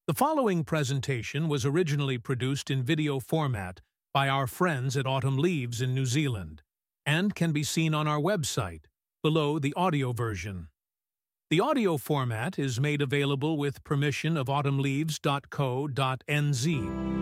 The following presentation was originally produced in video format by our friends at Autumn Leaves in New Zealand and can be seen on our website, below the audio version. The audio format is made available with permission of autumnleaves.co.nz.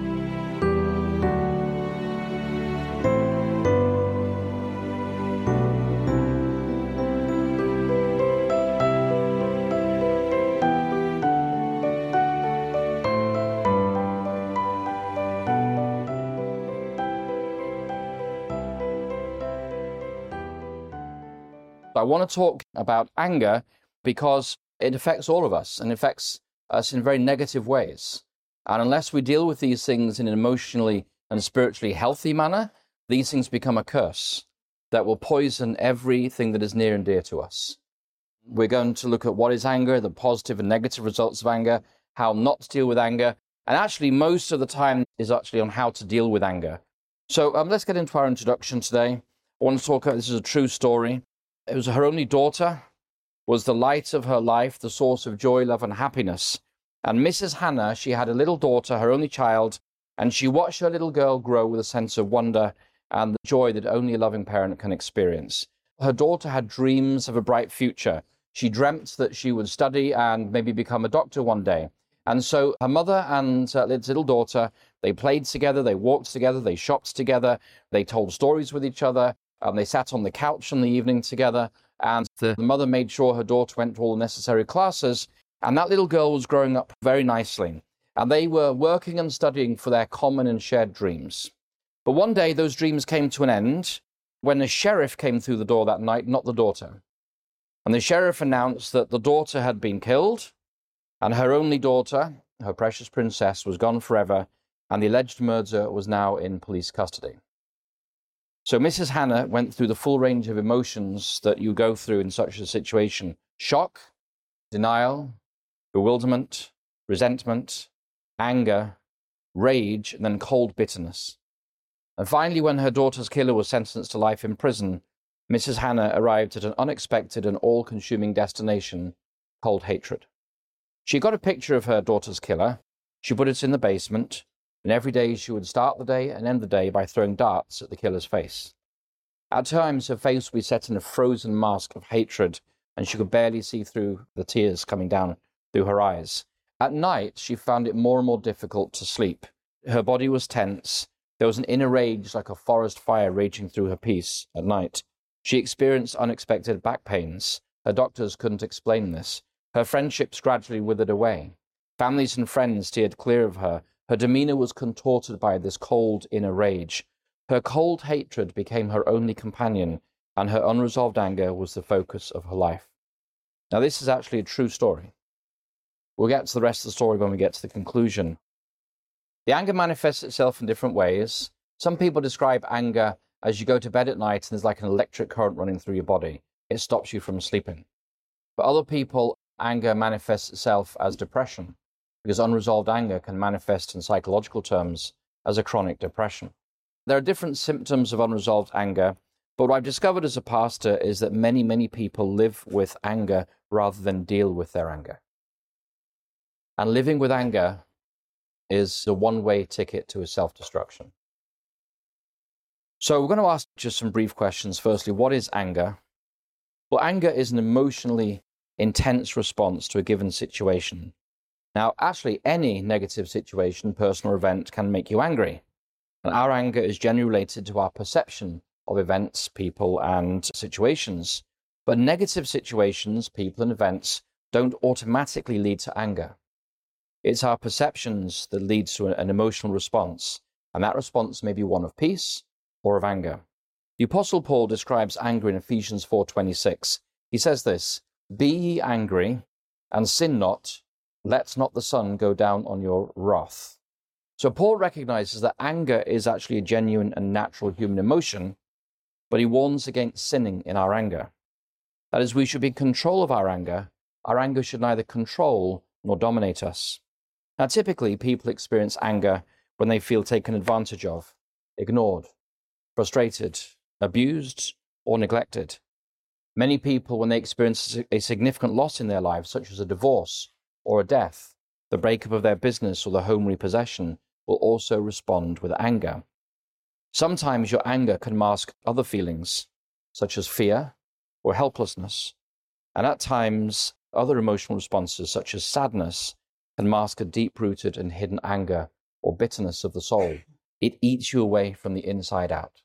I want to talk about anger because it affects all of us and affects us in very negative ways. And unless we deal with these things in an emotionally and spiritually healthy manner, these things become a curse that will poison everything that is near and dear to us. We're going to look at what is anger, the positive and negative results of anger, how not to deal with anger, and actually most of the time is actually on how to deal with anger. So let's get into our introduction today. I want to talk about, this is a true story. It was her only daughter, was the light of her life, the source of joy, love, and happiness. And Mrs. Hannah, she had a little daughter, her only child, and she watched her little girl grow with a sense of wonder and the joy that only a loving parent can experience. Her daughter had dreams of a bright future. She dreamt that she would study and maybe become a doctor one day. And so her mother and her little daughter, they played together, they walked together, they shopped together, they told stories with each other. They sat on the couch in the evening together, and the mother made sure her daughter went to all the necessary classes, and that little girl was growing up very nicely. And they were working and studying for their common and shared dreams. But one day, those dreams came to an end when the sheriff came through the door that night, not the daughter. And the sheriff announced that the daughter had been killed, and her only daughter, her precious princess, was gone forever, and the alleged murderer was now in police custody. So Mrs. Hannah went through the full range of emotions that you go through in such a situation: shock, denial, bewilderment, resentment, anger, rage, and then cold bitterness. And finally, when her daughter's killer was sentenced to life in prison, Mrs. Hannah arrived at an unexpected and all-consuming destination: cold hatred. She got a picture of her daughter's killer, she put it in the basement, and every day she would start the day and end the day by throwing darts at the killer's face. At times, her face would be set in a frozen mask of hatred, and she could barely see through the tears coming down through her eyes. At night, she found it more and more difficult to sleep. Her body was tense. There was an inner rage like a forest fire raging through her peace at night. She experienced unexpected back pains. Her doctors couldn't explain this. Her friendships gradually withered away. Families and friends steered clear of her. Her demeanor was contorted by this cold inner rage. Her cold hatred became her only companion, and her unresolved anger was the focus of her life. Now, this is actually a true story. We'll get to the rest of the story when we get to the conclusion. The anger manifests itself in different ways. Some people describe anger as you go to bed at night and there's like an electric current running through your body. It stops you from sleeping. For other people, anger manifests itself as depression, because unresolved anger can manifest in psychological terms as a chronic depression. There are different symptoms of unresolved anger, but what I've discovered as a pastor is that many people live with anger rather than deal with their anger. And living with anger is a one-way ticket to a self-destruction. So we're going to ask just some brief questions. Firstly, what is anger? Well, anger is an emotionally intense response to a given situation. Now, actually, any negative situation, person, or event can make you angry. And our anger is generally related to our perception of events, people, and situations. But negative situations, people, and events don't automatically lead to anger. It's our perceptions that leads to an emotional response, and that response may be one of peace or of anger. The Apostle Paul describes anger in Ephesians 4:26. He says this: "Be ye angry, and sin not. Let not the sun go down on your wrath." So Paul recognizes that anger is actually a genuine and natural human emotion, but he warns against sinning in our anger. That is, we should be in control of our anger. Our anger should neither control nor dominate us. Now, typically, people experience anger when they feel taken advantage of, ignored, frustrated, abused, or neglected. Many people, when they experience a significant loss in their lives, such as a divorce or a death, the breakup of their business, or the home repossession, will also respond with anger. Sometimes your anger can mask other feelings, such as fear or helplessness, and at times other emotional responses, such as sadness, can mask a deep-rooted and hidden anger or bitterness of the soul. It eats you away from the inside out.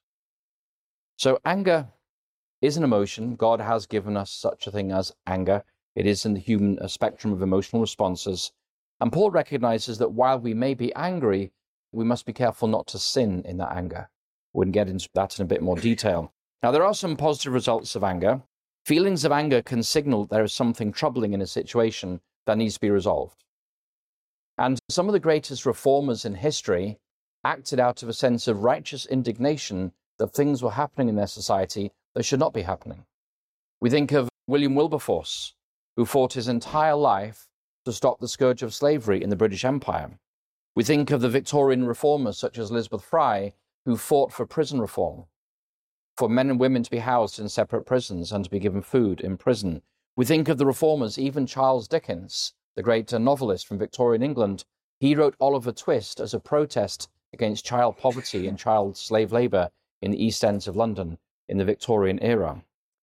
So anger is an emotion. God has given us such a thing as anger. It is in the human spectrum of emotional responses. And Paul recognizes that while we may be angry, we must be careful not to sin in that anger. We can get into that in a bit more detail. Now, there are some positive results of anger. Feelings of anger can signal there is something troubling in a situation that needs to be resolved. And some of the greatest reformers in history acted out of a sense of righteous indignation that things were happening in their society that should not be happening. We think of William Wilberforce, who fought his entire life to stop the scourge of slavery in the British Empire. We think of the Victorian reformers such as Elizabeth Fry, who fought for prison reform, for men and women to be housed in separate prisons and to be given food in prison. We think of the reformers, even Charles Dickens, the great novelist from Victorian England. He wrote Oliver Twist as a protest against child poverty and child slave labour in the East End of London in the Victorian era.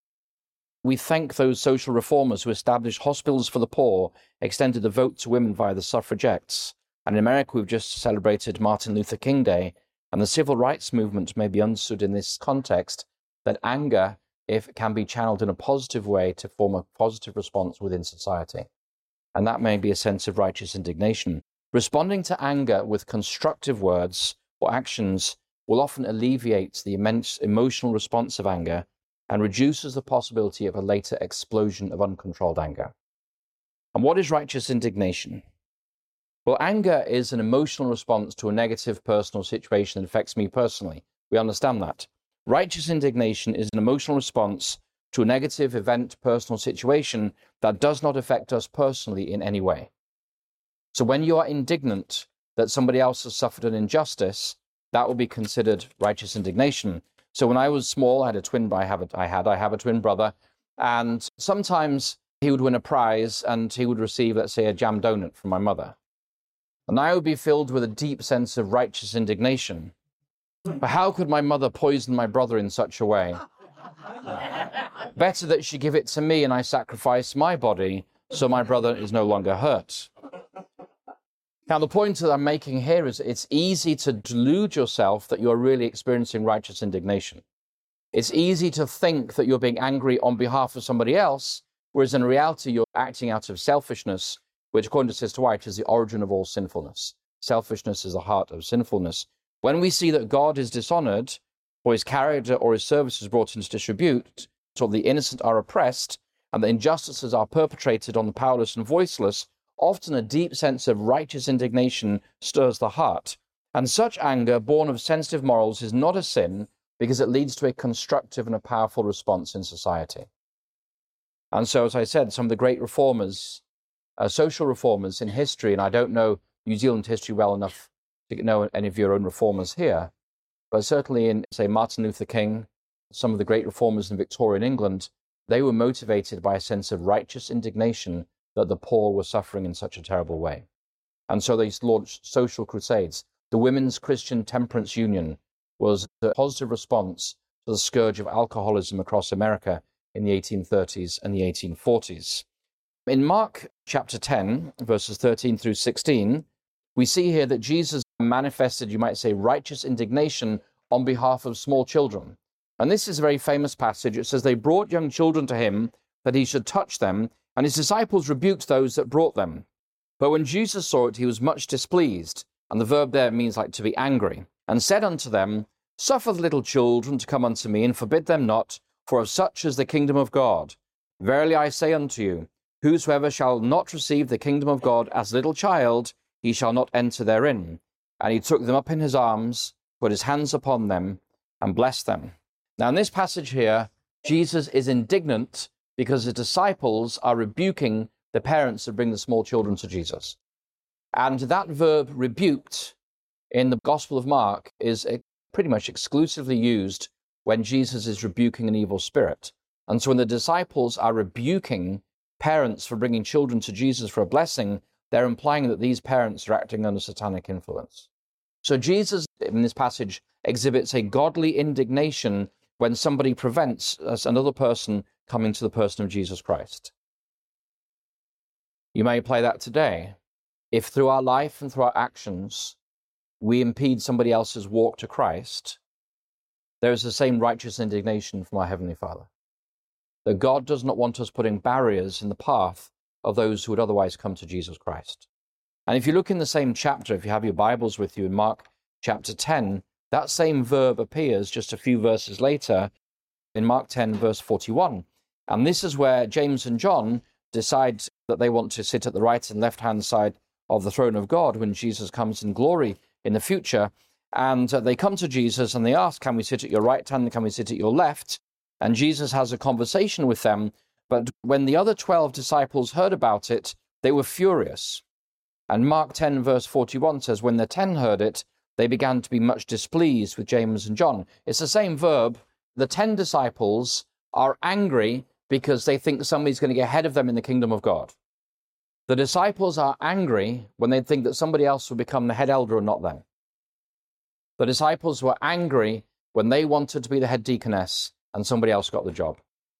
We thank those social reformers who established hospitals for the poor, extended the vote to women via the suffragettes. And in America, we've just celebrated Martin Luther King Day, and the civil rights movement may be understood in this context that anger, if it can be channeled in a positive way, to form a positive response within society. And that may be a sense of righteous indignation. Responding to anger with constructive words or actions will often alleviate the immense emotional response of anger and reduces the possibility of a later explosion of uncontrolled anger. And what is righteous indignation? Well, anger is an emotional response to a negative personal situation that affects me personally. We understand that. Righteous indignation is an emotional response to a negative event, personal situation that does not affect us personally in any way. So when you are indignant that somebody else has suffered an injustice, that will be considered righteous indignation. So when I was small, I had a twin. I have a twin brother, and sometimes he would win a prize and he would receive, let's say, a jam donut from my mother. And I would be filled with a deep sense of righteous indignation. But how could my mother poison my brother in such a way? Better that she give it to me and I sacrifice my body so my brother is no longer hurt. Now, the point that I'm making here is it's easy to delude yourself that you're really experiencing righteous indignation. It's easy to think that you're being angry on behalf of somebody else, whereas in reality you're acting out of selfishness, which, according to Sister White, is the origin of all sinfulness. Selfishness is the heart of sinfulness. When we see that God is dishonored, or his character or his service is brought into disrepute, so the innocent are oppressed, and the injustices are perpetrated on the powerless and voiceless, often a deep sense of righteous indignation stirs the heart. And such anger, born of sensitive morals, is not a sin because it leads to a constructive and a powerful response in society. And so, as I said, some of the great reformers, social reformers in history, and I don't know New Zealand history well enough to know any of your own reformers here, but certainly in, say, Martin Luther King, some of the great reformers in Victorian England, they were motivated by a sense of righteous indignation that the poor were suffering in such a terrible way. And so they launched social crusades. The Women's Christian Temperance Union was a positive response to the scourge of alcoholism across America in the 1830s and the 1840s. In Mark chapter 10, verses 13 through 16, we see here that Jesus manifested, you might say, righteous indignation on behalf of small children. And this is a very famous passage. It says, "They brought young children to him that he should touch them, and his disciples rebuked those that brought them. But when Jesus saw it, he was much displeased," and the verb there means like to be angry, "and said unto them, Suffer the little children to come unto me, and forbid them not, for of such is the kingdom of God. Verily I say unto you, whosoever shall not receive the kingdom of God as a little child, he shall not enter therein. And he took them up in his arms, put his hands upon them, and blessed them." Now in this passage here, Jesus is indignant because his disciples are rebuking the parents that bring the small children to Jesus. And that verb rebuked in the Gospel of Mark is pretty much exclusively used when Jesus is rebuking an evil spirit. And so when the disciples are rebuking parents for bringing children to Jesus for a blessing, they're implying that these parents are acting under satanic influence. So Jesus, in this passage, exhibits a godly indignation when somebody prevents another person coming to the person of Jesus Christ. You may apply that today. If through our life and through our actions, we impede somebody else's walk to Christ, there is the same righteous indignation from our Heavenly Father. That God does not want us putting barriers in the path of those who would otherwise come to Jesus Christ. And if you look in the same chapter, if you have your Bibles with you in Mark chapter 10, that same verb appears just a few verses later in Mark 10, verse 41. And this is where James and John decide that they want to sit at the right and left-hand side of the throne of God when Jesus comes in glory in the future. And they come to Jesus and they ask, can we sit at your right hand? Can we sit at your left? And Jesus has a conversation with them. But when the other 12 disciples heard about it, they were furious. And Mark 10, verse 41 says, when the 10 heard it, they began to be much displeased with James and John. It's the same verb. The 10 disciples are angry because they think somebody's going to get ahead of them in the kingdom of God. The disciples are angry when they think that somebody else will become the head elder and not them. The disciples were angry when they wanted to be the head deaconess and somebody else got the job.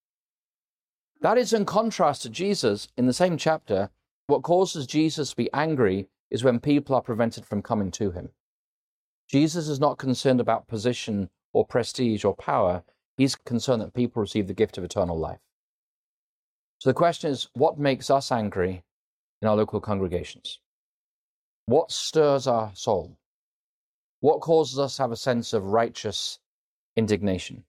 That is in contrast to Jesus in the same chapter. What causes Jesus to be angry is when people are prevented from coming to him. Jesus is not concerned about position or prestige or power. He's concerned that people receive the gift of eternal life. So the question is, what makes us angry in our local congregations? What stirs our soul? What causes us to have a sense of righteous indignation?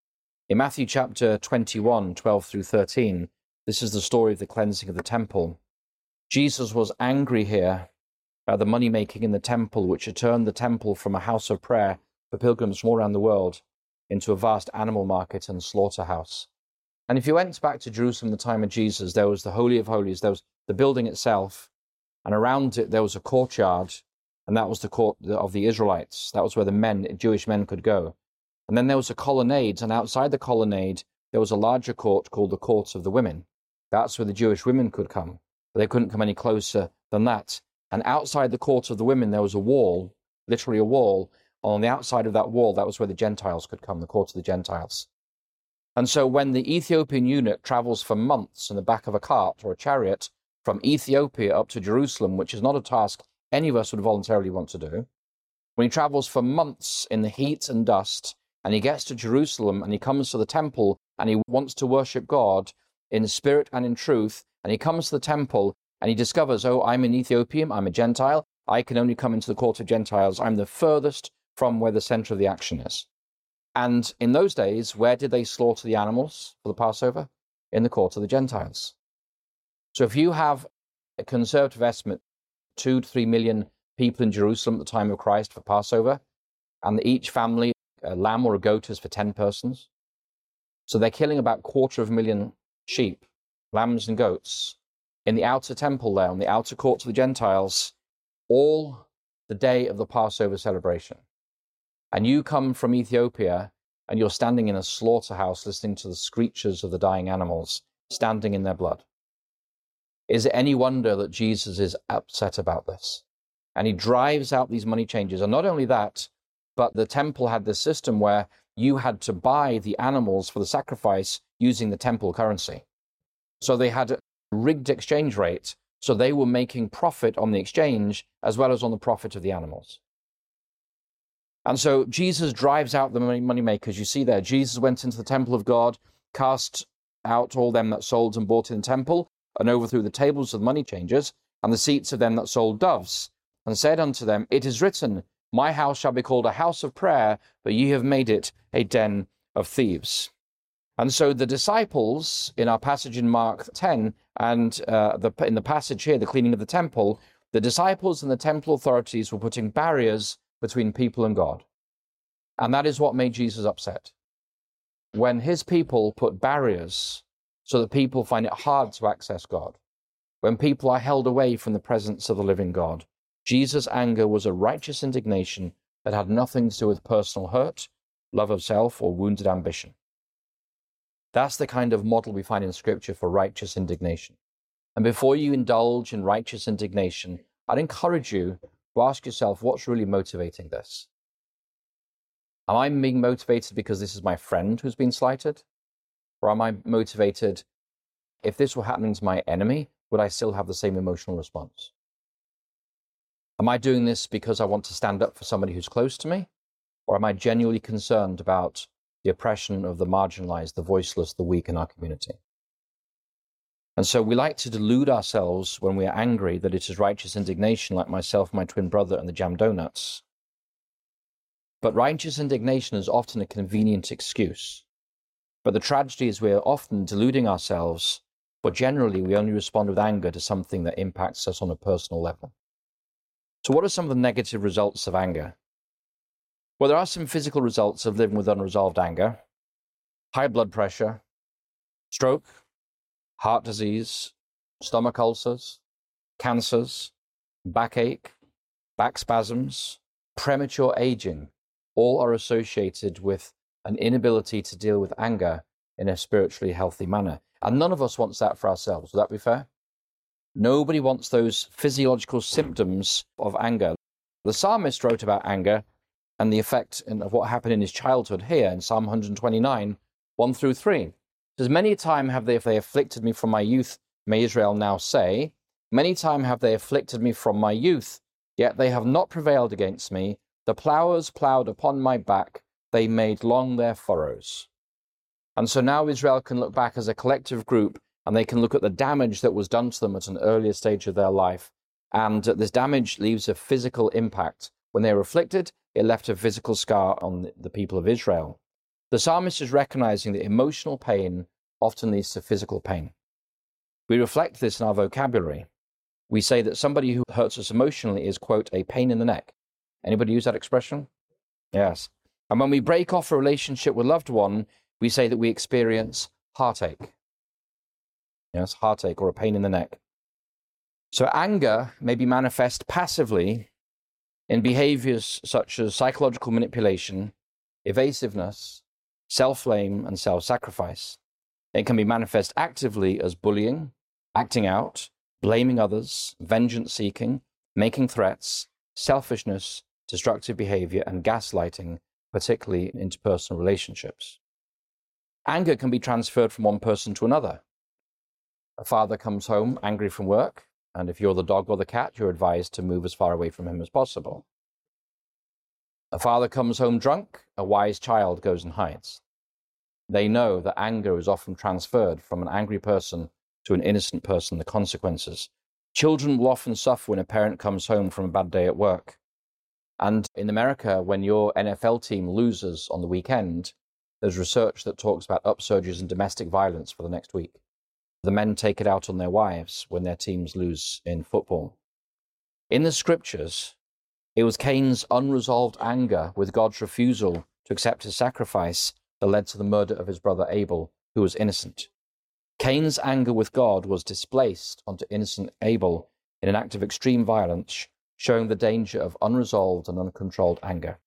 In Matthew chapter 21, 12 through 13, this is the story of the cleansing of the temple. Jesus was angry here at the money-making in the temple, which had turned the temple from a house of prayer for pilgrims from all around the world into a vast animal market and slaughterhouse. And if you went back to Jerusalem in the time of Jesus, there was the Holy of Holies, there was the building itself, and around it there was a courtyard, and that was the court of the Israelites. That was where the Jewish men could go. And then there was a colonnade, and outside the colonnade there was a larger court called the Court of the Women. That's where the Jewish women could come, but they couldn't come any closer than that. And outside the Court of the Women there was a wall, literally a wall. On the outside of that wall, that was where the Gentiles could come, the Court of the Gentiles. And so when the Ethiopian eunuch travels for months in the back of a cart or a chariot from Ethiopia up to Jerusalem, which is not a task any of us would voluntarily want to do, when he travels for months in the heat and dust, and he gets to Jerusalem and he comes to the temple and he wants to worship God in spirit and in truth, and he comes to the temple and he discovers, oh, I'm an Ethiopian, I'm a Gentile, I can only come into the court of Gentiles, I'm the furthest from where the center of the action is. And in those days, where did they slaughter the animals for the Passover? In the court of the Gentiles. So if you have a conservative estimate, 2 to 3 million people in Jerusalem at the time of Christ for Passover, and each family, a lamb or a goat is for 10 persons. So they're killing about 250,000 sheep, lambs and goats in the outer temple there, on the outer courts of the Gentiles, all the day of the Passover celebration. And you come from Ethiopia and you're standing in a slaughterhouse listening to the screeches of the dying animals, standing in their blood. Is it any wonder that Jesus is upset about this? And he drives out these money changers. And not only that, but the temple had this system where you had to buy the animals for the sacrifice using the temple currency. So they had a rigged exchange rate, so they were making profit on the exchange as well as on the profit of the animals. And so Jesus drives out the money makers. You see there, Jesus went into the temple of God, cast out all them that sold and bought in the temple, and overthrew the tables of the money changers, and the seats of them that sold doves, and said unto them, it is written, my house shall be called a house of prayer, but ye have made it a den of thieves. And so the disciples, in our passage in Mark 10, and in the passage here, the cleaning of the temple, the disciples and the temple authorities were putting barriers between people and God. And that is what made Jesus upset. When his people put barriers so that people find it hard to access God, when people are held away from the presence of the living God, Jesus' anger was a righteous indignation that had nothing to do with personal hurt, love of self, or wounded ambition. That's the kind of model we find in Scripture for righteous indignation. And before you indulge in righteous indignation, I'd encourage you to ask yourself, what's really motivating this? Am I being motivated because this is my friend who's been slighted? Or am I motivated, if this were happening to my enemy, would I still have the same emotional response? Am I doing this because I want to stand up for somebody who's close to me? Or am I genuinely concerned about the oppression of the marginalized, the voiceless, the weak in our community? And so we like to delude ourselves when we are angry that it is righteous indignation, like myself, my twin brother, and the jam donuts. But righteous indignation is often a convenient excuse. But the tragedy is we are often deluding ourselves, but generally we only respond with anger to something that impacts us on a personal level. So what are some of the negative results of anger? Well, there are some physical results of living with unresolved anger: high blood pressure, stroke, heart disease, stomach ulcers, cancers, backache, back spasms, premature aging. All are associated with an inability to deal with anger in a spiritually healthy manner. And none of us wants that for ourselves. Would that be fair? Nobody wants those physiological symptoms of anger. The psalmist wrote about anger and the effect of what happened in his childhood here in Psalm 129, 1 through 3. It says, "Many a time have they afflicted me from my youth, may Israel now say. Many time have they afflicted me from my youth, yet they have not prevailed against me. The plowers plowed upon my back, they made long their furrows." And so now Israel can look back as a collective group, and they can look at the damage that was done to them at an earlier stage of their life. And this damage leaves a physical impact. When they were afflicted, it left a physical scar on the people of Israel. The psalmist is recognizing that emotional pain often leads to physical pain. We reflect this in our vocabulary. We say that somebody who hurts us emotionally is, quote, a pain in the neck. Anybody use that expression? Yes. And when we break off a relationship with a loved one, we say that we experience heartache. Yes, heartache or a pain in the neck. So anger may be manifest passively in behaviors such as psychological manipulation, evasiveness, self-blame, and self-sacrifice. It can be manifest actively as bullying, acting out, blaming others, vengeance-seeking, making threats, selfishness, destructive behavior, and gaslighting, particularly in interpersonal relationships. Anger can be transferred from one person to another. A father comes home angry from work, and if you're the dog or the cat, you're advised to move as far away from him as possible. A father comes home drunk, a wise child goes and hides. They know that anger is often transferred from an angry person to an innocent person, the consequences. Children will often suffer when a parent comes home from a bad day at work. And in America, when your NFL team loses on the weekend, there's research that talks about upsurges in domestic violence for the next week. The men take it out on their wives when their teams lose in football. In the scriptures, it was Cain's unresolved anger with God's refusal to accept his sacrifice that led to the murder of his brother Abel, who was innocent. Cain's anger with God was displaced onto innocent Abel in an act of extreme violence, showing the danger of unresolved and uncontrolled anger.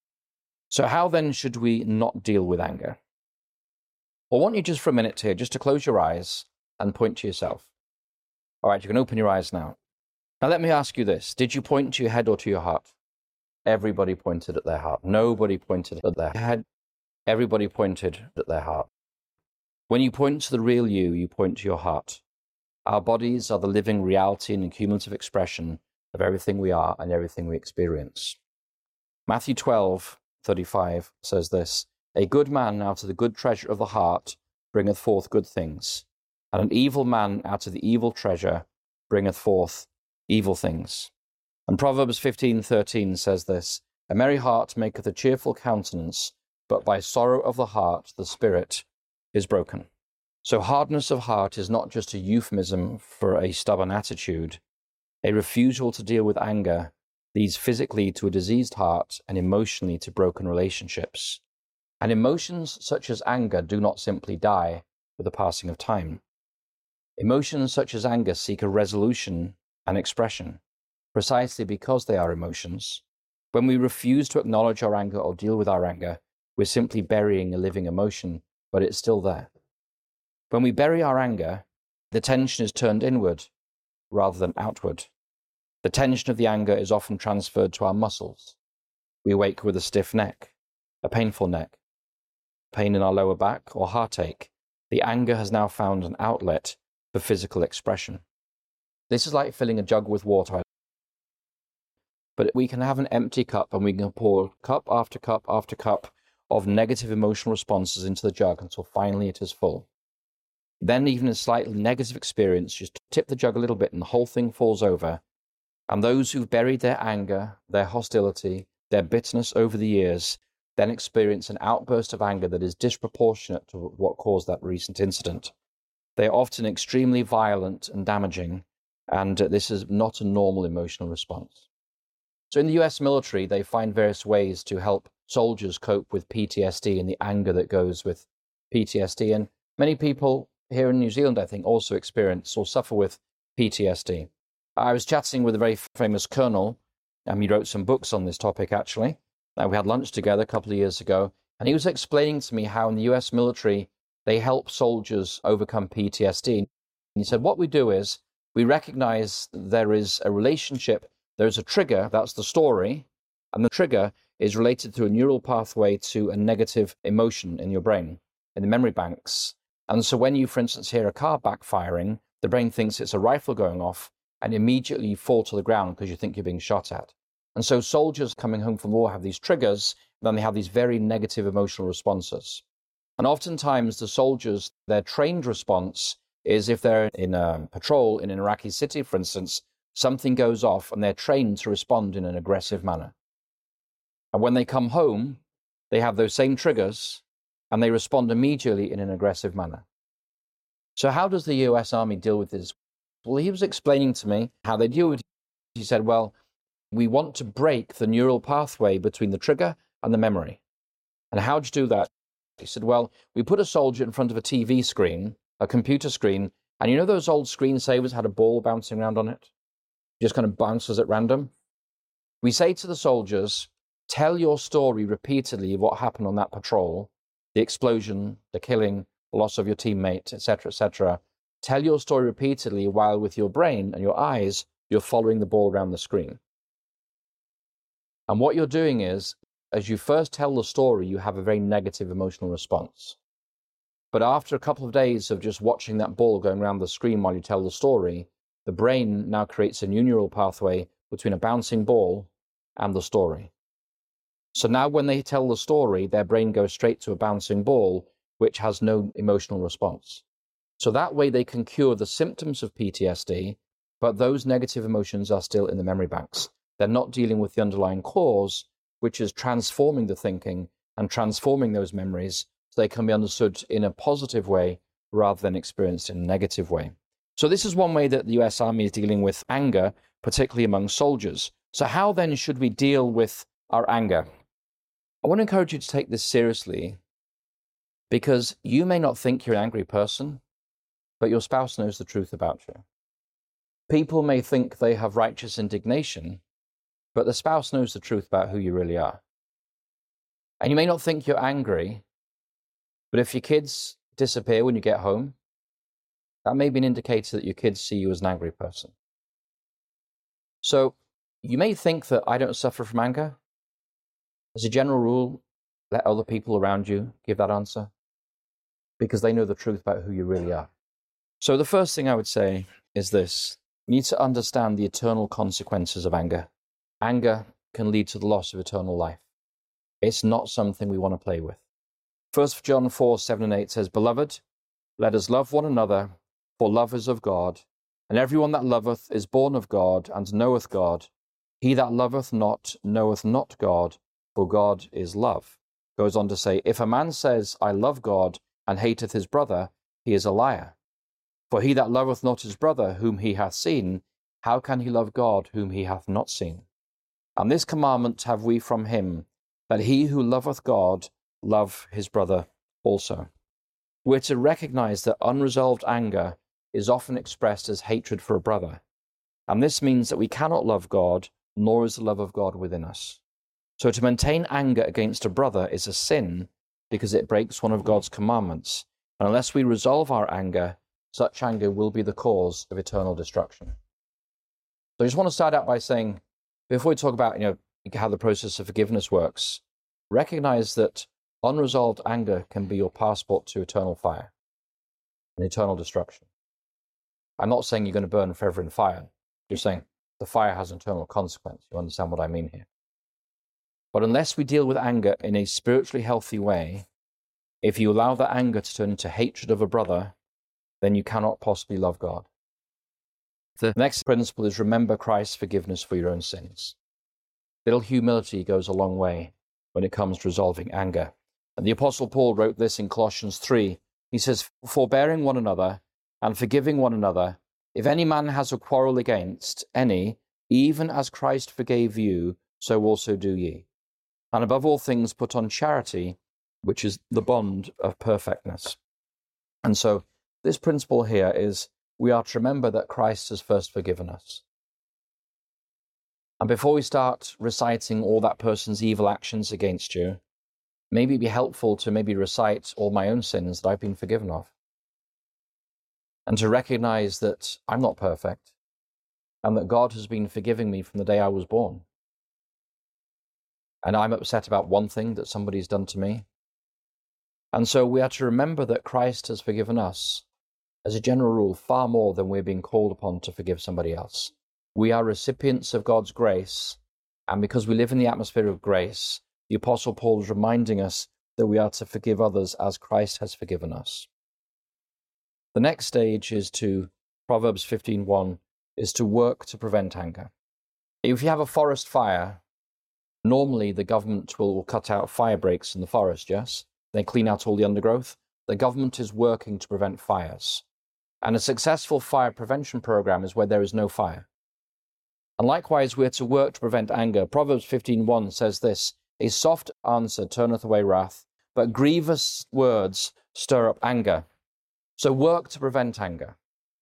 So how then should we not deal with anger? Well, I want you just for a minute here, just to close your eyes and point to yourself. All right, you can open your eyes now. Now let me ask you this. Did you point to your head or to your heart? Everybody pointed at their heart. Nobody pointed at their head. Everybody pointed at their heart. When you point to the real you point to your heart. Our bodies are the living reality and cumulative expression of everything we are and everything we experience. Matthew 12:35 says this, "A good man out of the good treasure of the heart bringeth forth good things, and an evil man out of the evil treasure bringeth forth evil things." And Proverbs 15:13 says this, "A merry heart maketh a cheerful countenance, but by sorrow of the heart the spirit is broken." So hardness of heart is not just a euphemism for a stubborn attitude. A refusal to deal with anger leads physically to a diseased heart and emotionally to broken relationships. And emotions such as anger do not simply die with the passing of time. Emotions such as anger seek a resolution and expression, precisely because they are emotions. When we refuse to acknowledge our anger or deal with our anger, we're simply burying a living emotion, but it's still there. When we bury our anger, the tension is turned inward rather than outward. The tension of the anger is often transferred to our muscles. We awake with a stiff neck, a painful neck, pain in our lower back, or heartache. The anger has now found an outlet for physical expression. This is like filling a jug with water. But we can have an empty cup and we can pour cup after cup after cup of negative emotional responses into the jug until finally it is full. Then even a slightly negative experience, just tip the jug a little bit and the whole thing falls over. And those who've buried their anger, their hostility, their bitterness over the years, then experience an outburst of anger that is disproportionate to what caused that recent incident. They are often extremely violent and damaging, and this is not a normal emotional response. So in the US military, they find various ways to help soldiers cope with PTSD and the anger that goes with PTSD. And many people here in New Zealand, I think, also experience or suffer with PTSD. I was chatting with a very famous colonel, and he wrote some books on this topic, actually. We had lunch together a couple of years ago, and he was explaining to me how in the US military, they help soldiers overcome PTSD. And he said, what we do is we recognize there is a relationship, there's a trigger, that's the story, and the trigger is related through a neural pathway to a negative emotion in your brain, in the memory banks. And so when you, for instance, hear a car backfiring, the brain thinks it's a rifle going off, and immediately you fall to the ground because you think you're being shot at. And so soldiers coming home from war have these triggers, and then they have these very negative emotional responses. And oftentimes the soldiers, their trained response is if they're in a patrol in an Iraqi city, for instance, something goes off and they're trained to respond in an aggressive manner. And when they come home, they have those same triggers and they respond immediately in an aggressive manner. So how does the US Army deal with this? Well, he was explaining to me how they deal with it. He said, well, we want to break the neural pathway between the trigger and the memory. And how do you do that? He said, well, we put a soldier in front of a TV screen, a computer screen, and you know those old screensavers had a ball bouncing around on it? Just kind of bounces at random. We say to the soldiers, tell your story repeatedly of what happened on that patrol, the explosion, the killing, the loss of your teammate, etc., etc. Tell your story repeatedly while with your brain and your eyes, you're following the ball around the screen. And what you're doing is, as you first tell the story, you have a very negative emotional response. But after a couple of days of just watching that ball going around the screen while you tell the story, the brain now creates a new neural pathway between a bouncing ball and the story. So now when they tell the story, their brain goes straight to a bouncing ball, which has no emotional response. So that way they can cure the symptoms of PTSD, but those negative emotions are still in the memory banks. They're not dealing with the underlying cause, which is transforming the thinking and transforming those memories so they can be understood in a positive way rather than experienced in a negative way. So this is one way that the US Army is dealing with anger, particularly among soldiers. So how then should we deal with our anger? I want to encourage you to take this seriously because you may not think you're an angry person, but your spouse knows the truth about you. People may think they have righteous indignation, but the spouse knows the truth about who you really are. And you may not think you're angry, but if your kids disappear when you get home, that may be an indicator that your kids see you as an angry person. So you may think that I don't suffer from anger. As a general rule, let other people around you give that answer because they know the truth about who you really are. So the first thing I would say is this. You need to understand the eternal consequences of anger. Anger can lead to the loss of eternal life. It's not something we want to play with. 1 John 4:7-8 says, Beloved, let us love one another, for love is of God, and everyone that loveth is born of God, and knoweth God. He that loveth not knoweth not God, for God is love. Goes on to say, If a man says, I love God, and hateth his brother, he is a liar. For he that loveth not his brother whom he hath seen, how can he love God whom he hath not seen? And this commandment have we from him, that he who loveth God love his brother also. We're to recognize that unresolved anger is often expressed as hatred for a brother. And this means that we cannot love God, nor is the love of God within us. So to maintain anger against a brother is a sin because it breaks one of God's commandments. And unless we resolve our anger, such anger will be the cause of eternal destruction. So I just want to start out by saying, before we talk about how the process of forgiveness works, recognize that unresolved anger can be your passport to eternal fire and eternal destruction. I'm not saying you're going to burn forever in fire. You're saying the fire has an eternal consequence. You understand what I mean here? But unless we deal with anger in a spiritually healthy way, if you allow that anger to turn into hatred of a brother, then you cannot possibly love God. The next principle is remember Christ's forgiveness for your own sins. Little humility goes a long way when it comes to resolving anger. And the Apostle Paul wrote this in Colossians 3. He says, forbearing one another and forgiving one another, if any man has a quarrel against any, even as Christ forgave you, so also do ye. And above all things put on charity, which is the bond of perfectness. And so this principle here is we are to remember that Christ has first forgiven us. And before we start reciting all that person's evil actions against you, maybe it'd be helpful to maybe recite all my own sins that I've been forgiven of. And to recognize that I'm not perfect and that God has been forgiving me from the day I was born. And I'm upset about one thing that somebody's done to me. And so we are to remember that Christ has forgiven us, as a general rule, far more than we're being called upon to forgive somebody else. We are recipients of God's grace, and because we live in the atmosphere of grace, the Apostle Paul is reminding us that we are to forgive others as Christ has forgiven us. The next stage is Proverbs 15:1, is to work to prevent anger. If you have a forest fire, normally the government will cut out fire breaks in the forest, yes? They clean out all the undergrowth. The government is working to prevent fires. And a successful fire prevention program is where there is no fire. And likewise, we are to work to prevent anger. Proverbs 15:1 says this, a soft answer turneth away wrath, but grievous words stir up anger. So work to prevent anger.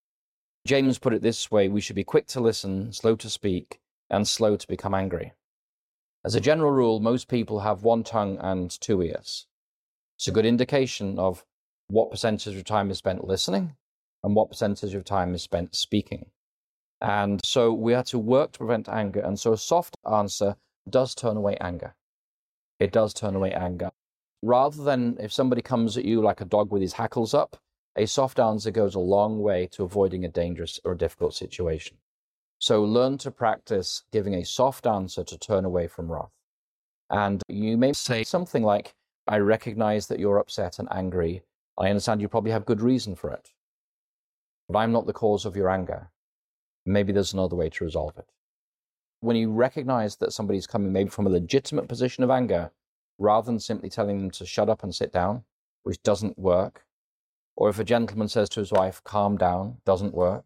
James put it this way, we should be quick to listen, slow to speak, and slow to become angry. As a general rule, most people have one tongue and two ears. It's a good indication of what percentage of time is spent listening and what percentage of time is spent speaking. And so we are to work to prevent anger. And so a soft answer does turn away anger. It does turn away anger. Rather than if somebody comes at you like a dog with his hackles up, a soft answer goes a long way to avoiding a dangerous or a difficult situation. So learn to practice giving a soft answer to turn away from wrath. And you may say something like, I recognize that you're upset and angry. I understand you probably have good reason for it. But I'm not the cause of your anger. Maybe there's another way to resolve it. When you recognize that somebody's coming maybe from a legitimate position of anger, rather than simply telling them to shut up and sit down, which doesn't work, or if a gentleman says to his wife, calm down, doesn't work,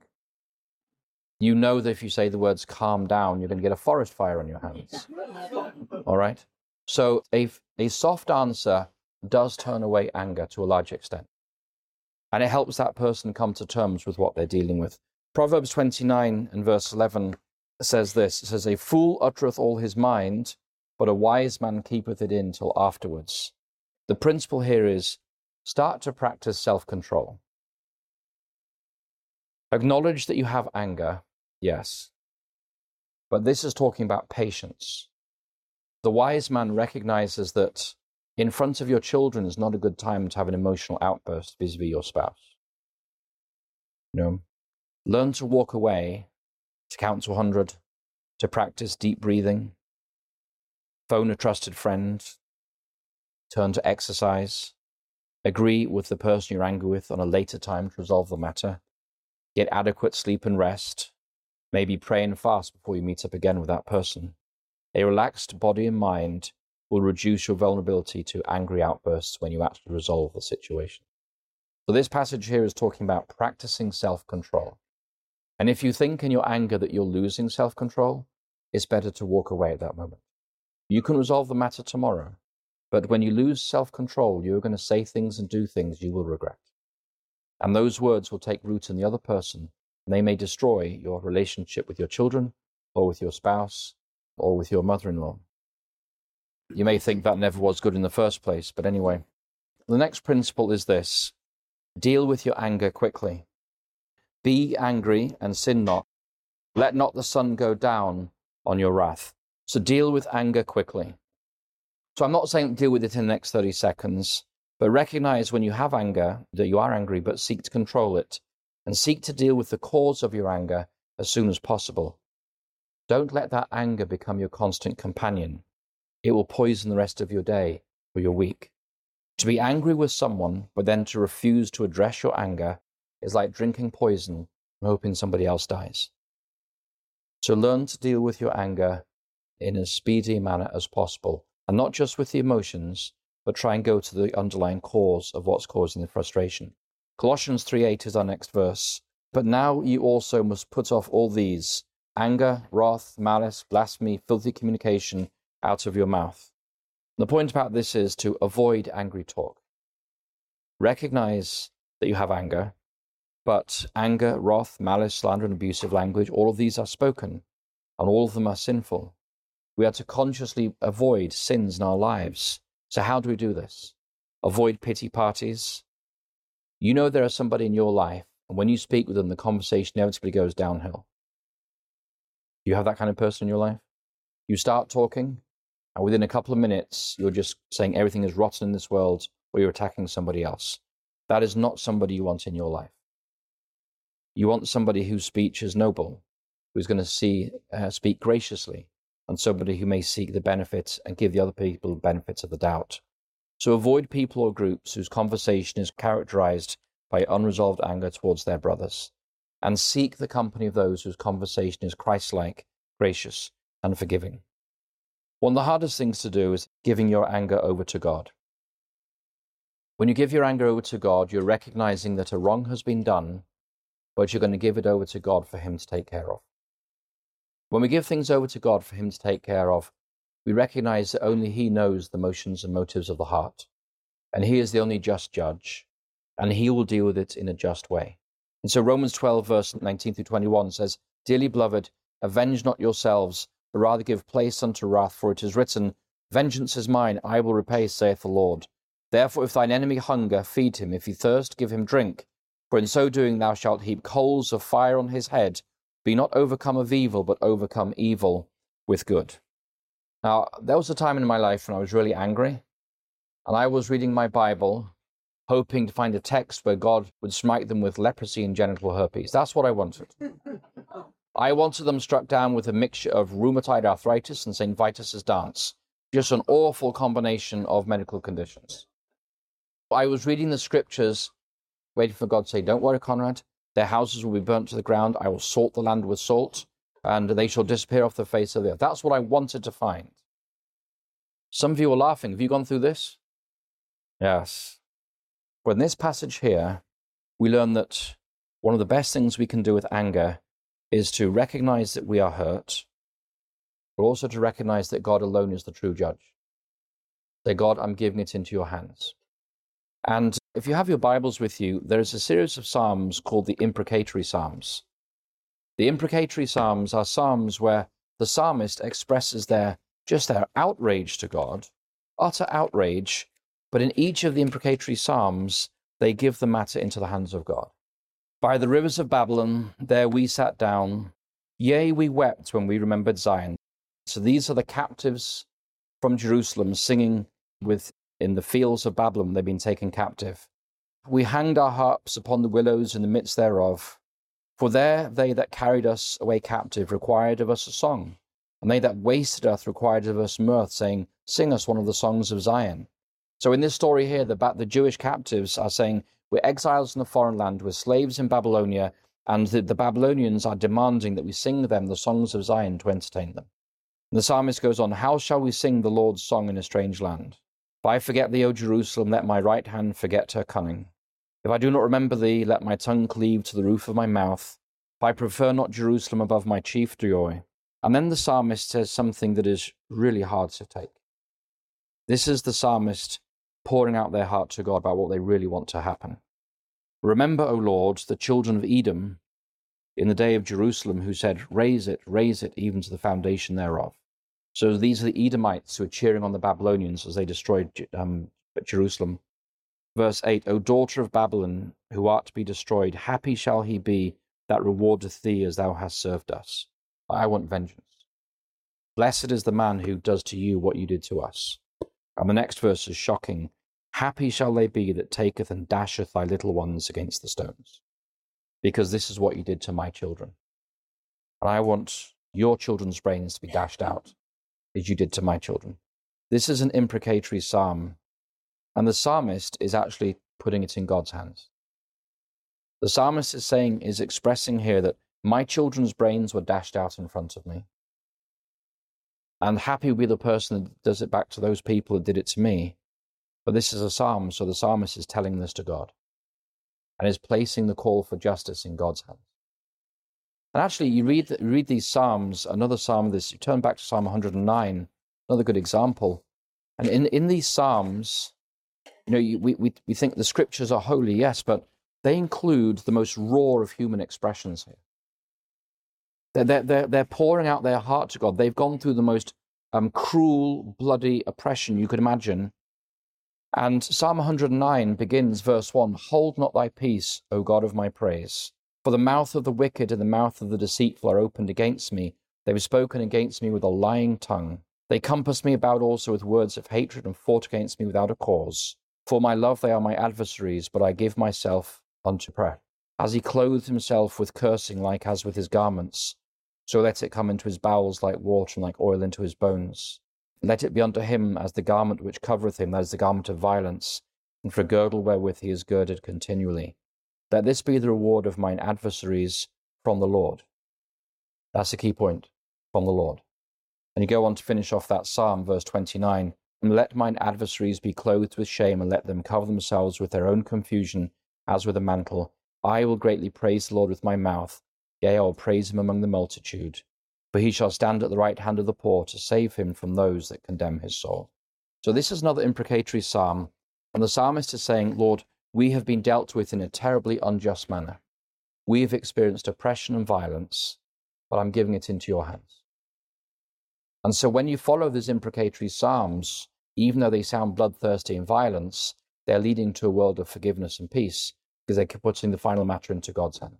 you know that if you say the words calm down, you're going to get a forest fire on your hands. All right? So a soft answer does turn away anger to a large extent. And it helps that person come to terms with what they're dealing with. Proverbs 29 and verse 11 says this. It says, a fool uttereth all his mind, but a wise man keepeth it in till afterwards. The principle here is start to practice self-control. Acknowledge that you have anger, yes. But this is talking about patience. The wise man recognizes that in front of your children is not a good time to have an emotional outburst vis-a-vis your spouse. Learn to walk away, to count to 100, to practice deep breathing, phone a trusted friend, turn to exercise, agree with the person you're angry with on a later time to resolve the matter, get adequate sleep and rest, maybe pray and fast before you meet up again with that person. A relaxed body and mind will reduce your vulnerability to angry outbursts when you actually resolve the situation. So this passage here is talking about practicing self-control. And if you think in your anger that you're losing self-control, it's better to walk away at that moment. You can resolve the matter tomorrow, but when you lose self-control, you're going to say things and do things you will regret. And those words will take root in the other person, and they may destroy your relationship with your children, or with your spouse, or with your mother-in-law. You may think that never was good in the first place, but anyway. The next principle is this. Deal with your anger quickly. Be angry and sin not. Let not the sun go down on your wrath. So deal with anger quickly. So I'm not saying deal with it in the next 30 seconds, but recognize when you have anger that you are angry, but seek to control it and seek to deal with the cause of your anger as soon as possible. Don't let that anger become your constant companion. It will poison the rest of your day or your week. To be angry with someone, but then to refuse to address your anger is like drinking poison and hoping somebody else dies. So learn to deal with your anger in as speedy a manner as possible, and not just with the emotions, but try and go to the underlying cause of what's causing the frustration. Colossians 3:8 is our next verse. But now you also must put off all these: anger, wrath, malice, blasphemy, filthy communication out of your mouth. The point about this is to avoid angry talk. Recognize that you have anger, but anger, wrath, malice, slander, and abusive language, all of these are spoken, and all of them are sinful. We are to consciously avoid sins in our lives. So how do we do this? Avoid pity parties. You know there is somebody in your life, and when you speak with them, the conversation inevitably goes downhill. Do you have that kind of person in your life? You start talking, and within a couple of minutes, you're just saying everything is rotten in this world, or you're attacking somebody else. That is not somebody you want in your life. You want somebody whose speech is noble, who's going to speak graciously, and somebody who may seek the benefit and give the other people the benefits of the doubt. So avoid people or groups whose conversation is characterized by unresolved anger towards their brothers, and seek the company of those whose conversation is Christ-like, gracious, and forgiving. One of the hardest things to do is giving your anger over to God. When you give your anger over to God, you're recognizing that a wrong has been done, but you're going to give it over to God for Him to take care of. When we give things over to God for Him to take care of, we recognize that only He knows the motions and motives of the heart, and He is the only just judge, and He will deal with it in a just way. And so Romans 12, verse 19 through 21 says, Dearly beloved, avenge not yourselves, but rather give place unto wrath, for it is written, Vengeance is mine, I will repay, saith the Lord. Therefore, if thine enemy hunger, feed him. If he thirst, give him drink. For in so doing thou shalt heap coals of fire on his head. Be not overcome of evil, but overcome evil with good. Now, there was a time in my life when I was really angry, and I was reading my Bible, hoping to find a text where God would smite them with leprosy and genital herpes. That's what I wanted. I wanted them struck down with a mixture of rheumatoid arthritis and St. Vitus's dance. Just an awful combination of medical conditions. I was reading the scriptures, waiting for God to say, Don't worry, Conrad, their houses will be burnt to the ground. I will salt the land with salt, and they shall disappear off the face of the earth. That's what I wanted to find. Some of you are laughing. Have you gone through this? Yes. But in this passage here, we learn that one of the best things we can do with anger is to recognize that we are hurt, but also to recognize that God alone is the true judge. Say, God, I'm giving it into your hands. And if you have your Bibles with you, there is a series of psalms called the imprecatory psalms. The imprecatory psalms are psalms where the psalmist expresses their outrage to God, utter outrage, but in each of the imprecatory psalms, they give the matter into the hands of God. By the rivers of Babylon, there we sat down. Yea, we wept when we remembered Zion. So these are the captives from Jerusalem singing in the fields of Babylon. They've been taken captive. We hanged our harps upon the willows in the midst thereof. For there they that carried us away captive required of us a song, and they that wasted us required of us mirth, saying, Sing us one of the songs of Zion. So in this story here, the Jewish captives are saying, we're exiles in a foreign land, we're slaves in Babylonia, and the Babylonians are demanding that we sing them the songs of Zion to entertain them. And the psalmist goes on, How shall we sing the Lord's song in a strange land? If I forget thee, O Jerusalem, let my right hand forget her cunning. If I do not remember thee, let my tongue cleave to the roof of my mouth. If I prefer not Jerusalem above my chief joy. And then the psalmist says something that is really hard to take. This is the psalmist pouring out their heart to God about what they really want to happen. Remember, O Lord, the children of Edom in the day of Jerusalem, who said, raise it, even to the foundation thereof. So these are the Edomites who are cheering on the Babylonians as they destroyed Jerusalem. Verse 8, O daughter of Babylon, who art to be destroyed, happy shall he be that rewardeth thee as thou hast served us. I want vengeance. Blessed is the man who does to you what you did to us. And the next verse is shocking. Happy shall they be that taketh and dasheth thy little ones against the stones, because this is what you did to my children. And I want your children's brains to be dashed out, as you did to my children. This is an imprecatory psalm, and the psalmist is actually putting it in God's hands. The psalmist is expressing here that my children's brains were dashed out in front of me. And happy will be the person that does it back to those people that did it to me. But this is a psalm, so the psalmist is telling this to God and is placing the call for justice in God's hands. And actually, you read these psalms, another psalm of this, you turn back to Psalm 109, another good example. And in these psalms, we think the scriptures are holy, yes, but they include the most raw of human expressions here. They're pouring out their heart to God. They've gone through the most cruel, bloody oppression you could imagine. And Psalm 109 begins, verse 1, Hold not thy peace, O God of my praise. For the mouth of the wicked and the mouth of the deceitful are opened against me. They have spoken against me with a lying tongue. They compassed me about also with words of hatred and fought against me without a cause. For my love they are my adversaries, but I give myself unto prayer. As he clothed himself with cursing like as with his garments, so let it come into his bowels like water and like oil into his bones. Let it be unto him as the garment which covereth him, that is the garment of violence, and for a girdle wherewith he is girded continually. Let this be the reward of mine adversaries from the Lord. That's the key point, from the Lord. And you go on to finish off that psalm, verse 29, And let mine adversaries be clothed with shame, and let them cover themselves with their own confusion, as with a mantle. I will greatly praise the Lord with my mouth, yea, I will praise him among the multitude. For he shall stand at the right hand of the poor, to save him from those that condemn his soul. So this is another imprecatory psalm, and the psalmist is saying, Lord, we have been dealt with in a terribly unjust manner. We have experienced oppression and violence, but I'm giving it into your hands. And so when you follow these imprecatory psalms, even though they sound bloodthirsty and violence, they're leading to a world of forgiveness and peace, because they're putting the final matter into God's hands.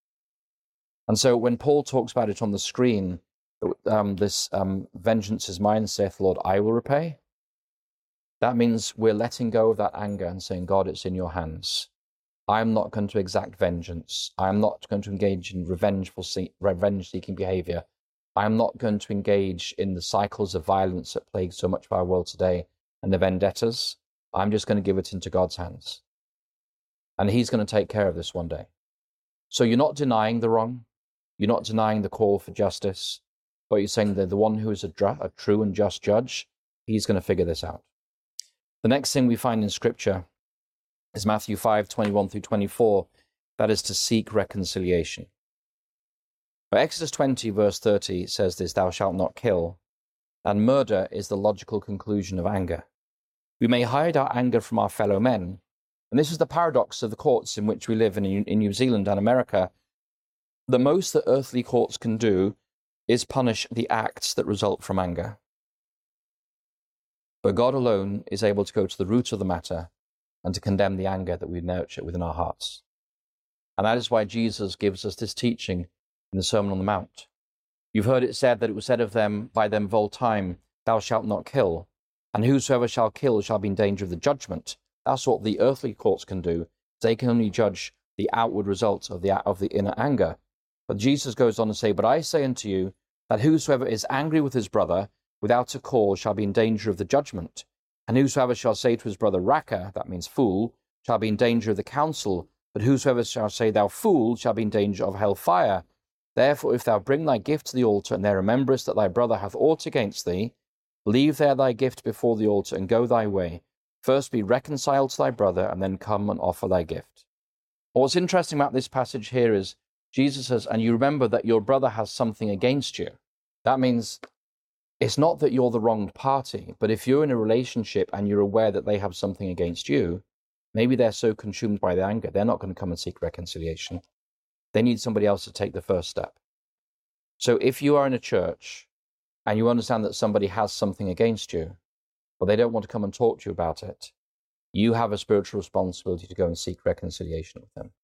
And so when Paul talks about it on the screen, this vengeance is mine, saith the Lord, I will repay. That means we're letting go of that anger and saying, God, it's in your hands. I'm not going to exact vengeance. I'm not going to engage in revenge-seeking behavior. I'm not going to engage in the cycles of violence that plague so much of our world today and the vendettas. I'm just going to give it into God's hands. And he's going to take care of this one day. So you're not denying the wrong. You're not denying the call for justice, but you're saying that the one who is a true and just judge, he's going to figure this out. The next thing we find in Scripture is Matthew 5:21 through 24, that is to seek reconciliation. But Exodus 20, verse 30 says this, Thou shalt not kill, and murder is the logical conclusion of anger. We may hide our anger from our fellow men, and this is the paradox of the courts in which we live in New Zealand and America. The most that earthly courts can do is punish the acts that result from anger. But God alone is able to go to the root of the matter and to condemn the anger that we nurture within our hearts. And that is why Jesus gives us this teaching in the Sermon on the Mount. You've heard it said that it was said of them by them of old time, Thou shalt not kill, and whosoever shall kill shall be in danger of the judgment. That's what the earthly courts can do. They can only judge the outward results of the inner anger. But Jesus goes on to say, But I say unto you, that whosoever is angry with his brother without a cause shall be in danger of the judgment. And whosoever shall say to his brother, Raca, that means fool, shall be in danger of the council. But whosoever shall say, Thou fool, shall be in danger of hell fire. Therefore, if thou bring thy gift to the altar, and there rememberest that thy brother hath aught against thee, leave there thy gift before the altar, and go thy way. First be reconciled to thy brother, and then come and offer thy gift. What's interesting about this passage here is Jesus says, and you remember that your brother has something against you. That means it's not that you're the wronged party, but if you're in a relationship and you're aware that they have something against you, maybe they're so consumed by the anger, they're not going to come and seek reconciliation. They need somebody else to take the first step. So if you are in a church and you understand that somebody has something against you, but they don't want to come and talk to you about it, you have a spiritual responsibility to go and seek reconciliation with them.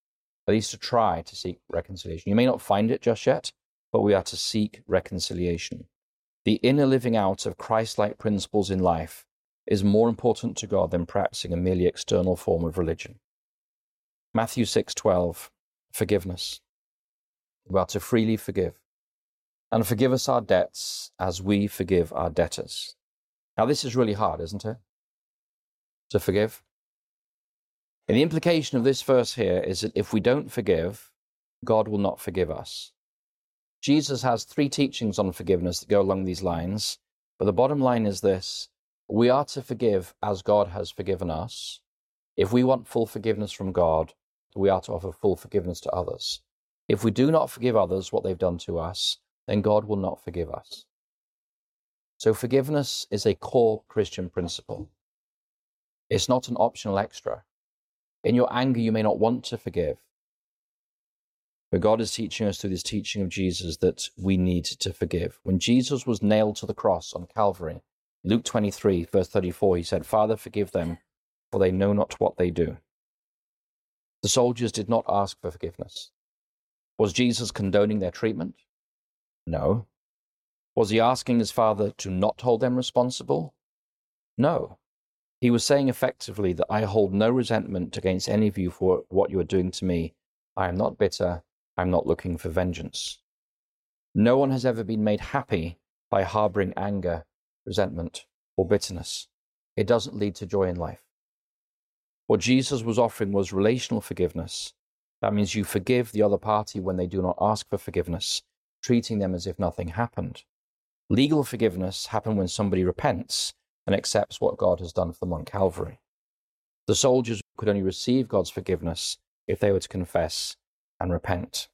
at least to try to seek reconciliation. You may not find it just yet, but we are to seek reconciliation. The inner living out of Christ-like principles in life is more important to God than practicing a merely external form of religion. Matthew 6:12, forgiveness. We are to freely forgive. And forgive us our debts as we forgive our debtors. Now this is really hard, isn't it? To forgive. And the implication of this verse here is that if we don't forgive, God will not forgive us. Jesus has 3 teachings on forgiveness that go along these lines, but the bottom line is this: we are to forgive as God has forgiven us. If we want full forgiveness from God, we are to offer full forgiveness to others. If we do not forgive others what they've done to us, then God will not forgive us. So forgiveness is a core Christian principle. It's not an optional extra. In your anger, you may not want to forgive. But God is teaching us through this teaching of Jesus that we need to forgive. When Jesus was nailed to the cross on Calvary, Luke 23, verse 34, he said, "Father, forgive them, for they know not what they do." The soldiers did not ask for forgiveness. Was Jesus condoning their treatment? No. Was he asking his Father to not hold them responsible? No. He was saying effectively that I hold no resentment against any of you for what you are doing to me. I am not bitter. I'm not looking for vengeance. No one has ever been made happy by harboring anger, resentment, or bitterness. It doesn't lead to joy in life. What Jesus was offering was relational forgiveness. That means you forgive the other party when they do not ask for forgiveness, treating them as if nothing happened. Legal forgiveness happens when somebody repents and accepts what God has done for them on Calvary. The soldiers could only receive God's forgiveness if they were to confess and repent.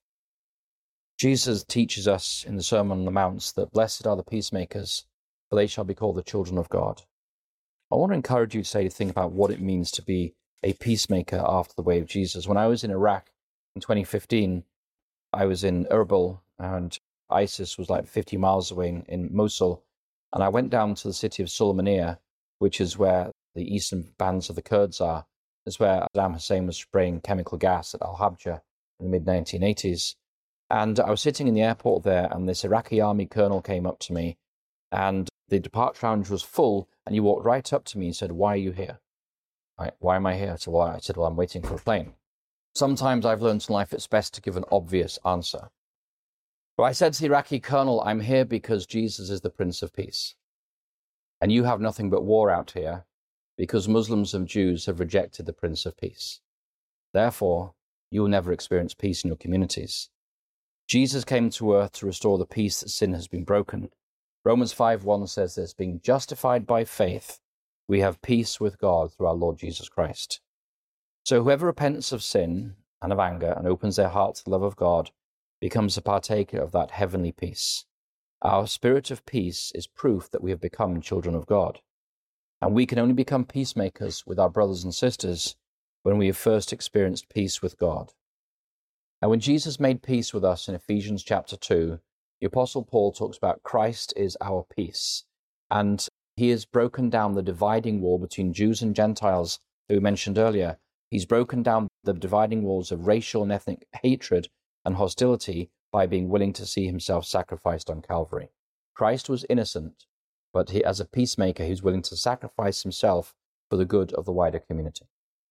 Jesus teaches us in the Sermon on the Mount that blessed are the peacemakers, for they shall be called the children of God. I want to encourage you today to think about what it means to be a peacemaker after the way of Jesus. When I was in Iraq in 2015, I was in Erbil, and ISIS was like 50 miles away in Mosul. And I went down to the city of Sulaymaniyah, which is where the eastern bands of the Kurds are. It's where Saddam Hussein was spraying chemical gas at Al-Habja in the mid-1980s. And I was sitting in the airport there, and this Iraqi army colonel came up to me, and the departure lounge was full, and he walked right up to me and said, "Why are you here?" "Why am I here?" I said, "Well, I'm waiting for a plane." Sometimes I've learned in life it's best to give an obvious answer. But I said to the Iraqi colonel, "I'm here because Jesus is the Prince of Peace. And you have nothing but war out here because Muslims and Jews have rejected the Prince of Peace. Therefore, you will never experience peace in your communities. Jesus came to earth to restore the peace that sin has been broken. Romans 5:1 says this, being justified by faith, we have peace with God through our Lord Jesus Christ. So whoever repents of sin and of anger and opens their heart to the love of God becomes a partaker of that heavenly peace. Our spirit of peace is proof that we have become children of God. And we can only become peacemakers with our brothers and sisters when we have first experienced peace with God. And when Jesus made peace with us in Ephesians chapter 2, the Apostle Paul talks about Christ is our peace. And he has broken down the dividing wall between Jews and Gentiles that we mentioned earlier. He's broken down the dividing walls of racial and ethnic hatred and hostility by being willing to see himself sacrificed on Calvary. Christ was innocent, but he, as a peacemaker, he's willing to sacrifice himself for the good of the wider community.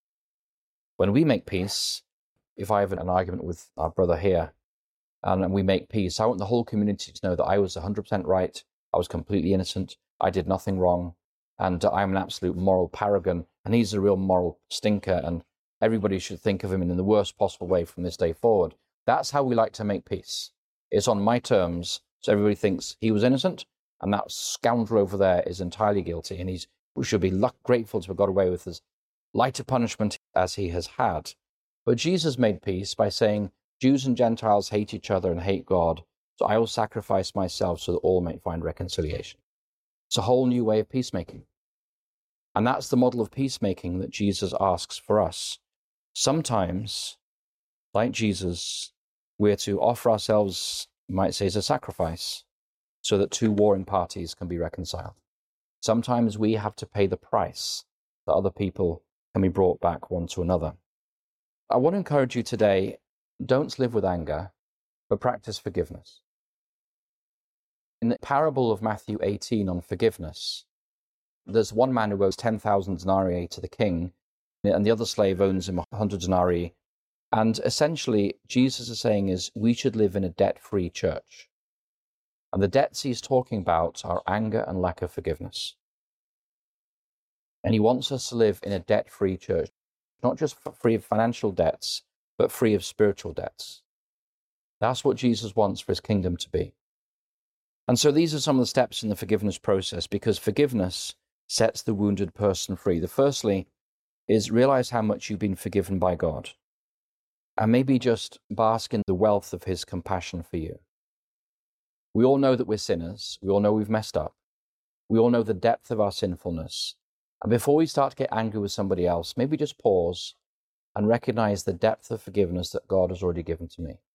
When we make peace, if I have an argument with our brother here, and we make peace, I want the whole community to know that I was 100% right, I was completely innocent, I did nothing wrong, and I'm an absolute moral paragon, and he's a real moral stinker, and everybody should think of him in the worst possible way from this day forward. That's how we like to make peace. It's on my terms, so everybody thinks he was innocent, and that scoundrel over there is entirely guilty, and we should be grateful to have got away with as light a punishment as he has had. But Jesus made peace by saying, Jews and Gentiles hate each other and hate God, so I will sacrifice myself so that all may find reconciliation. It's a whole new way of peacemaking. And that's the model of peacemaking that Jesus asks for us. Sometimes, like Jesus, we're to offer ourselves, you might say, as a sacrifice so that two warring parties can be reconciled. Sometimes we have to pay the price that other people can be brought back one to another. I want to encourage you today, don't live with anger, but practice forgiveness. In the parable of Matthew 18 on forgiveness, there's one man who owes 10,000 denarii to the king, and the other slave owes him 100 denarii. And essentially, Jesus is saying is we should live in a debt-free church. And the debts he's talking about are anger and lack of forgiveness. And he wants us to live in a debt-free church, not just free of financial debts, but free of spiritual debts. That's what Jesus wants for his kingdom to be. And so these are some of the steps in the forgiveness process, because forgiveness sets the wounded person free. The firstly is realize how much you've been forgiven by God, and maybe just bask in the wealth of his compassion for you. We all know that we're sinners. We all know we've messed up. We all know the depth of our sinfulness. And before we start to get angry with somebody else, maybe just pause and recognize the depth of forgiveness that God has already given to me.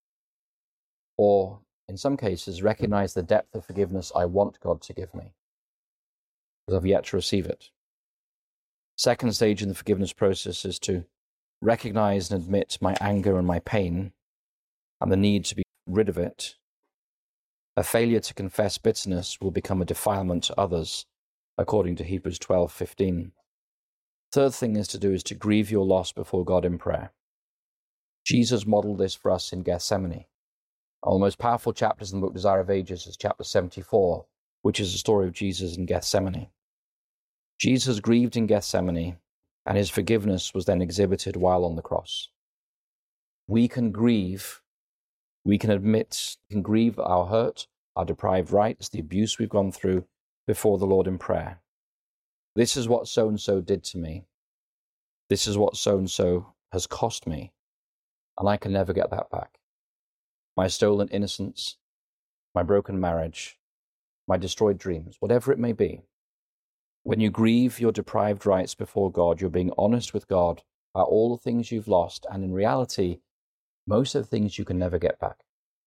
Or, in some cases, recognize the depth of forgiveness I want God to give me, because I've yet to receive it. Second stage in the forgiveness process is to recognize and admit my anger and my pain and the need to be rid of it. A failure to confess bitterness will become a defilement to others, according to Hebrews 12:15. Third thing is to grieve your loss before God in prayer. Jesus modeled this for us in Gethsemane. One of the most powerful chapters in the book Desire of Ages is chapter 74, which is the story of Jesus in Gethsemane. Jesus grieved in Gethsemane, and his forgiveness was then exhibited while on the cross. We can grieve, we can grieve our hurt, our deprived rights, the abuse we've gone through before the Lord in prayer. This is what so-and-so did to me. This is what so-and-so has cost me, and I can never get that back. My stolen innocence, my broken marriage, my destroyed dreams, whatever it may be. When you grieve your deprived rights before God, you're being honest with God about all the things you've lost, and in reality, most of the things you can never get back.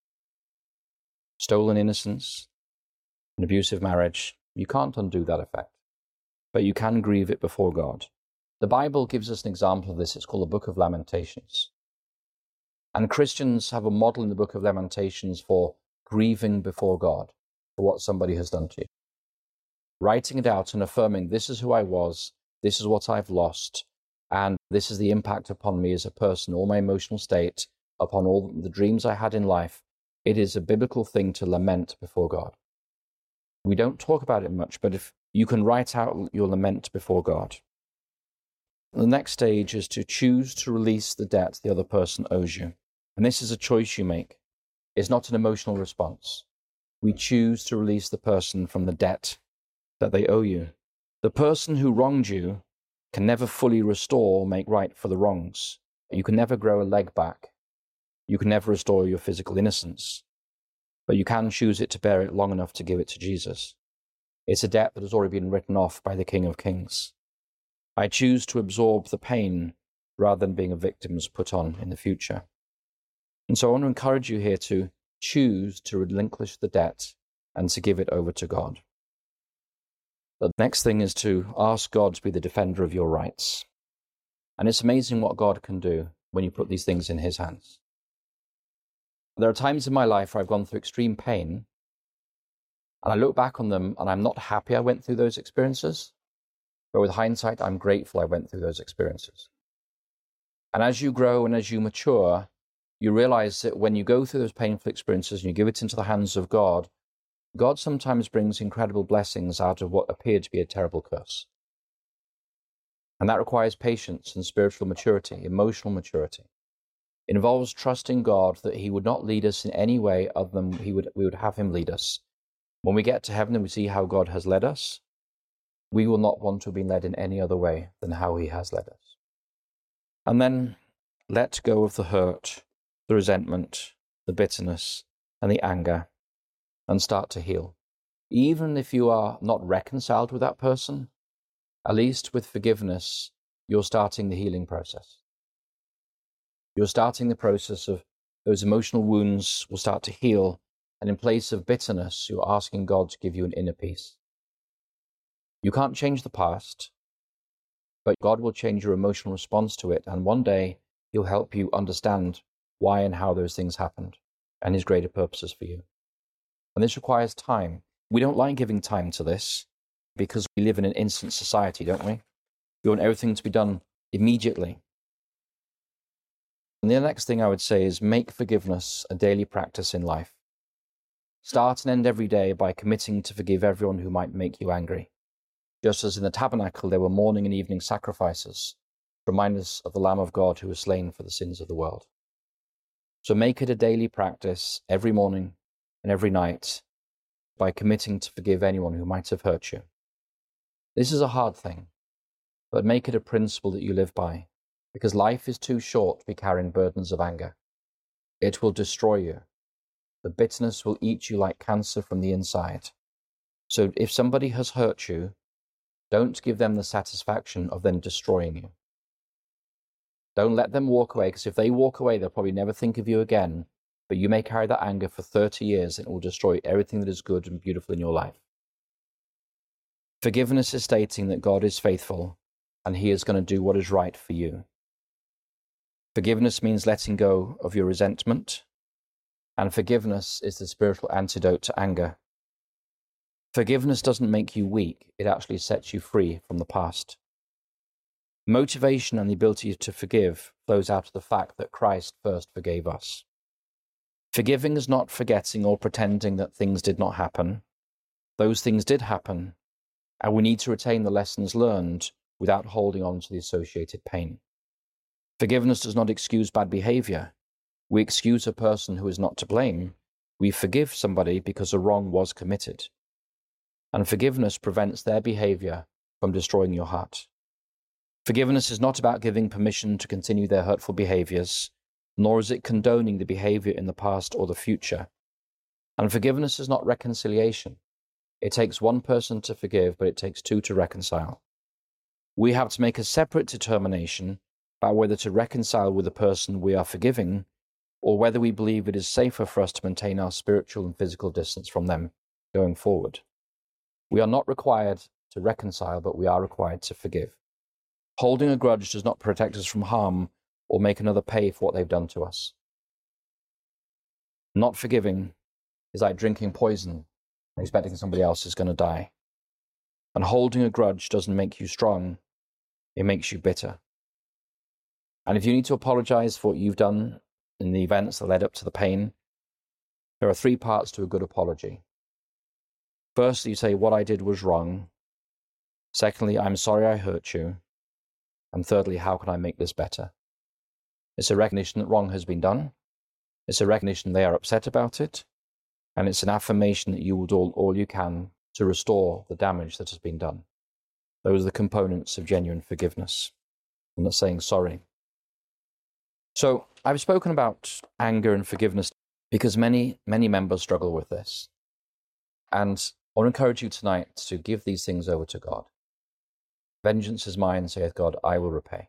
Stolen innocence, an abusive marriage, you can't undo that effect, but you can grieve it before God. The Bible gives us an example of this. It's called the Book of Lamentations. And Christians have a model in the Book of Lamentations for grieving before God for what somebody has done to you. Writing it out and affirming, this is who I was, this is what I've lost, and this is the impact upon me as a person, all my emotional state, upon all the dreams I had in life. It is a biblical thing to lament before God. We don't talk about it much, but if you can write out your lament before God. The next stage is to choose to release the debt the other person owes you. And this is a choice you make. It's not an emotional response. We choose to release the person from the debt that they owe you. The person who wronged you can never fully restore or make right for the wrongs. You can never grow a leg back. You can never restore your physical innocence. But you can choose it to bear it long enough to give it to Jesus. It's a debt that has already been written off by the King of Kings. I choose to absorb the pain rather than being a victim put on in the future. And so I want to encourage you here to choose to relinquish the debt and to give it over to God. The next thing is to ask God to be the defender of your rights. And it's amazing what God can do when you put these things in his hands. There are times in my life where I've gone through extreme pain, and I look back on them and I'm not happy I went through those experiences, but with hindsight, I'm grateful I went through those experiences. And as you grow and as you mature, you realize that when you go through those painful experiences and you give it into the hands of God, God sometimes brings incredible blessings out of what appeared to be a terrible curse. And that requires patience and spiritual maturity, emotional maturity. It involves trusting God that he would not lead us in any way other than we would have him lead us. When we get to heaven and we see how God has led us, we will not want to have been led in any other way than how he has led us. And then let go of the hurt, the resentment, the bitterness, and the anger, and start to heal. Even if you are not reconciled with that person, at least with forgiveness, you're starting the healing process. You're starting the process of those emotional wounds will start to heal, and in place of bitterness, you're asking God to give you an inner peace. You can't change the past, but God will change your emotional response to it, and one day he'll help you understand why and how those things happened and his greater purposes for you. And this requires time. We don't like giving time to this because we live in an instant society, don't we? We want everything to be done immediately. And the next thing I would say is make forgiveness a daily practice in life. Start and end every day by committing to forgive everyone who might make you angry. Just as in the tabernacle there were morning and evening sacrifices, to remind us of the Lamb of God who was slain for the sins of the world. So make it a daily practice every morning and every night by committing to forgive anyone who might have hurt you. This is a hard thing, but make it a principle that you live by, because life is too short to be carrying burdens of anger. It will destroy you. The bitterness will eat you like cancer from the inside. So if somebody has hurt you, don't give them the satisfaction of them destroying you. Don't let them walk away, because if they walk away, they'll probably never think of you again. But you may carry that anger for 30 years and it will destroy everything that is good and beautiful in your life. Forgiveness is stating that God is faithful and he is going to do what is right for you. Forgiveness means letting go of your resentment, and forgiveness is the spiritual antidote to anger. Forgiveness doesn't make you weak, it actually sets you free from the past. Motivation and the ability to forgive flows out of the fact that Christ first forgave us. Forgiving is not forgetting or pretending that things did not happen. Those things did happen, and we need to retain the lessons learned without holding on to the associated pain. Forgiveness does not excuse bad behavior. We excuse a person who is not to blame. We forgive somebody because a wrong was committed. And forgiveness prevents their behavior from destroying your heart. Forgiveness is not about giving permission to continue their hurtful behaviors, nor is it condoning the behavior in the past or the future. And forgiveness is not reconciliation. It takes one person to forgive, but it takes two to reconcile. We have to make a separate determination about whether to reconcile with the person we are forgiving, or whether we believe it is safer for us to maintain our spiritual and physical distance from them going forward. We are not required to reconcile, but we are required to forgive. Holding a grudge does not protect us from harm or make another pay for what they've done to us. Not forgiving is like drinking poison and expecting somebody else is going to die. And holding a grudge doesn't make you strong, it makes you bitter. And if you need to apologize for what you've done in the events that led up to the pain, there are 3 parts to a good apology. Firstly, you say, what I did was wrong. Secondly, I'm sorry I hurt you. And thirdly, how can I make this better? It's a recognition that wrong has been done. It's a recognition they are upset about it. And it's an affirmation that you will do all you can to restore the damage that has been done. Those are the components of genuine forgiveness. I'm not saying sorry. So I've spoken about anger and forgiveness because many members struggle with this. And I want to encourage you tonight to give these things over to God. Vengeance is mine, saith God, I will repay.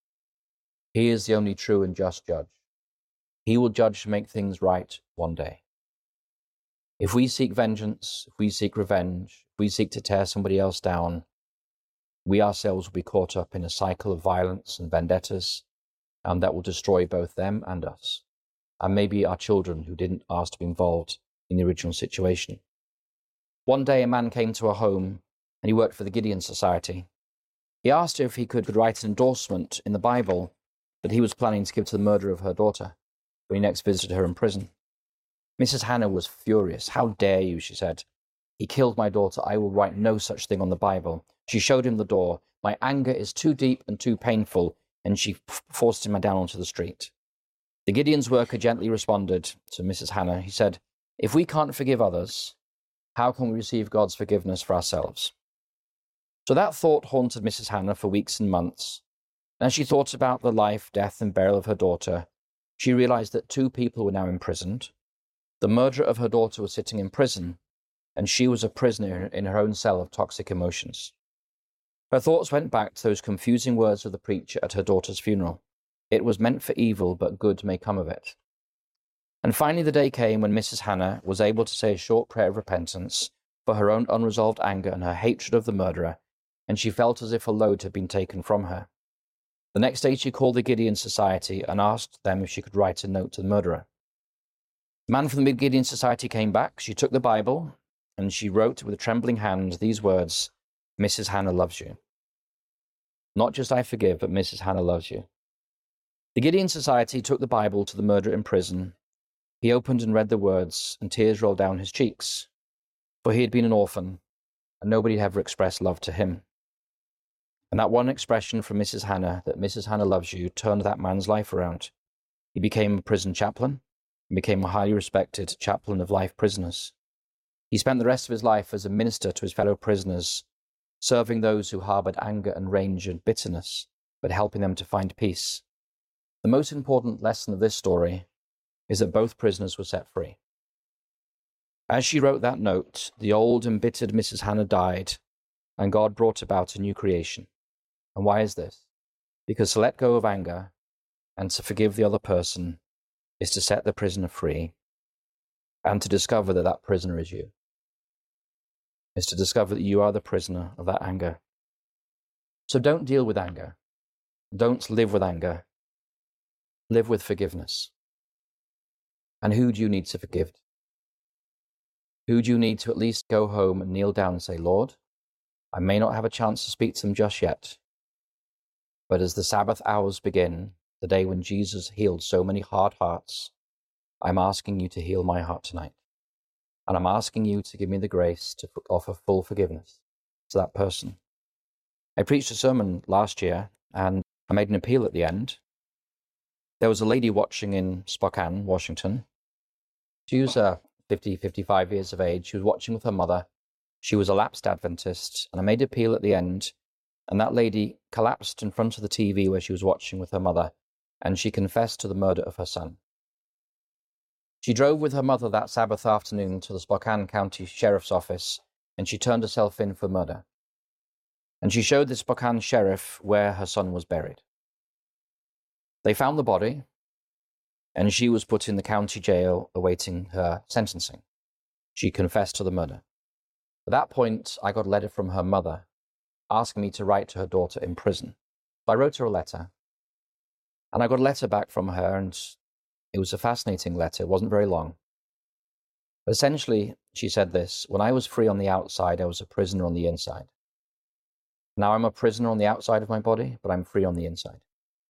He is the only true and just judge. He will judge to make things right one day. If we seek vengeance, if we seek revenge, if we seek to tear somebody else down, we ourselves will be caught up in a cycle of violence and vendettas, and that will destroy both them and us, and maybe our children who didn't ask to be involved in the original situation. One day a man came to our home, and he worked for the Gideon Society. He asked her if he could write an endorsement in the Bible that he was planning to give to the murderer of her daughter when he next visited her in prison. Mrs. Hannah was furious. How dare you, she said. He killed my daughter. I will write no such thing on the Bible. She showed him the door. My anger is too deep and too painful, and she forced him down onto the street. The Gideon's worker gently responded to Mrs. Hannah. He said, if we can't forgive others, how can we receive God's forgiveness for ourselves? So that thought haunted Mrs. Hannah for weeks and months. And as she thought about the life, death, and burial of her daughter, she realized that 2 people were now imprisoned. The murderer of her daughter was sitting in prison, and she was a prisoner in her own cell of toxic emotions. Her thoughts went back to those confusing words of the preacher at her daughter's funeral. It was meant for evil, but good may come of it. And finally the day came when Mrs. Hannah was able to say a short prayer of repentance for her own unresolved anger and her hatred of the murderer, and she felt as if a load had been taken from her. The next day she called the Gideon Society and asked them if she could write a note to the murderer. The man from the Gideon Society came back. She took the Bible and she wrote with a trembling hand these words, "Mrs. Hannah loves you." Not just "I forgive," but "Mrs. Hannah loves you." The Gideon Society took the Bible to the murderer in prison. He opened and read the words, and tears rolled down his cheeks, for he had been an orphan, and nobody had ever expressed love to him. And that one expression from Mrs. Hannah, that "Mrs. Hannah loves you," turned that man's life around. He became a prison chaplain and became a highly respected chaplain of life prisoners. He spent the rest of his life as a minister to his fellow prisoners, serving those who harbored anger and rage and bitterness, but helping them to find peace. The most important lesson of this story is that both prisoners were set free. As she wrote that note, the old embittered Mrs. Hannah died, and God brought about a new creation. And why is this? Because to let go of anger and to forgive the other person is to set the prisoner free, and to discover that that prisoner is you. Is to discover that you are the prisoner of that anger. So don't deal with anger. Don't live with anger. Live with forgiveness. And who do you need to forgive? Who do you need to at least go home and kneel down and say, "Lord, I may not have a chance to speak to them just yet, but as the Sabbath hours begin, the day when Jesus healed so many hard hearts, I'm asking you to heal my heart tonight. And I'm asking you to give me the grace to offer full forgiveness to that person." I preached a sermon last year, and I made an appeal at the end. There was a lady watching in Spokane, Washington. She was 50, 55 years of age. She was watching with her mother. She was a lapsed Adventist, and I made an appeal at the end, and that lady collapsed in front of the TV where she was watching with her mother, and she confessed to the murder of her son. She drove with her mother that Sabbath afternoon to the Spokane County Sheriff's Office, and she turned herself in for murder. And she showed the Spokane Sheriff where her son was buried. They found the body, and she was put in the county jail awaiting her sentencing. She confessed to the murder. At that point, I got a letter from her mother asking me to write to her daughter in prison. So I wrote her a letter, and I got a letter back from her, and it was a fascinating letter. It wasn't very long. But essentially, she said this: "When I was free on the outside, I was a prisoner on the inside. Now I'm a prisoner on the outside of my body, but I'm free on the inside."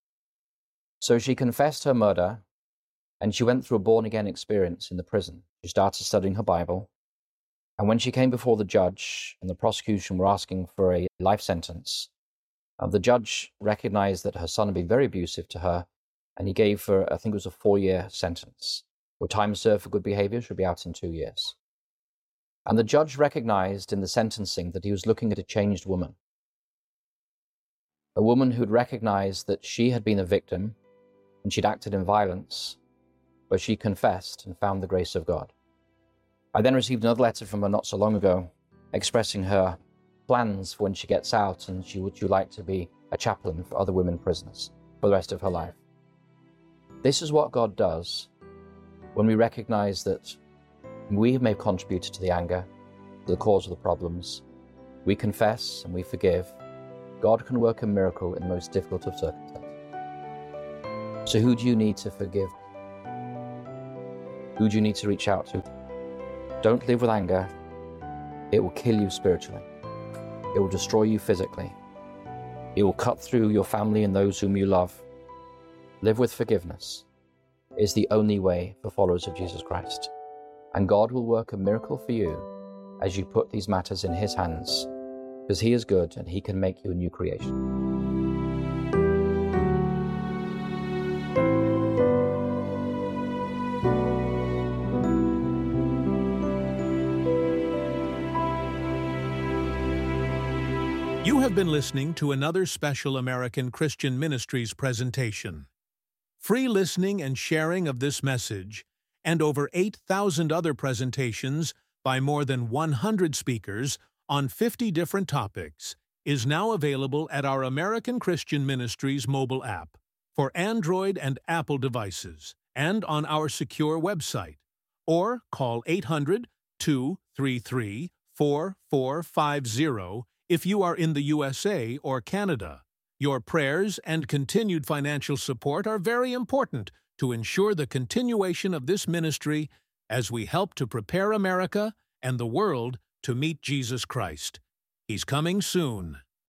So she confessed her murder, and she went through a born-again experience in the prison. She started studying her Bible, and when she came before the judge and the prosecution were asking for a life sentence, the judge recognized that her son had been very abusive to her, and he gave her, I think it was a 4-year sentence, where time served for good behavior should be out in 2 years. And the judge recognized in the sentencing that he was looking at a changed woman. A woman who'd recognized that she had been a victim and she'd acted in violence, but she confessed and found the grace of God. I then received another letter from her not so long ago, expressing her plans for when she gets out, and she would like to be a chaplain for other women prisoners for the rest of her life. This is what God does when we recognize that we may have contributed to the anger, to the cause of the problems. We confess and we forgive. God can work a miracle in the most difficult of circumstances. So who do you need to forgive? Who do you need to reach out to? Don't live with anger. It will kill you spiritually. It will destroy you physically. It will cut through your family and those whom you love. Live with forgiveness. It is the only way for followers of Jesus Christ. And God will work a miracle for you as you put these matters in His hands, because He is good and He can make you a new creation. You have been listening to another special American Christian Ministries presentation. Free listening and sharing of this message, and over 8,000 other presentations by more than 100 speakers on 50 different topics, is now available at our American Christian Ministries mobile app for Android and Apple devices, and on our secure website, or call 800-233-4450 if you are in the USA or Canada. Your prayers and continued financial support are very important to ensure the continuation of this ministry as we help to prepare America and the world to meet Jesus Christ. He's coming soon.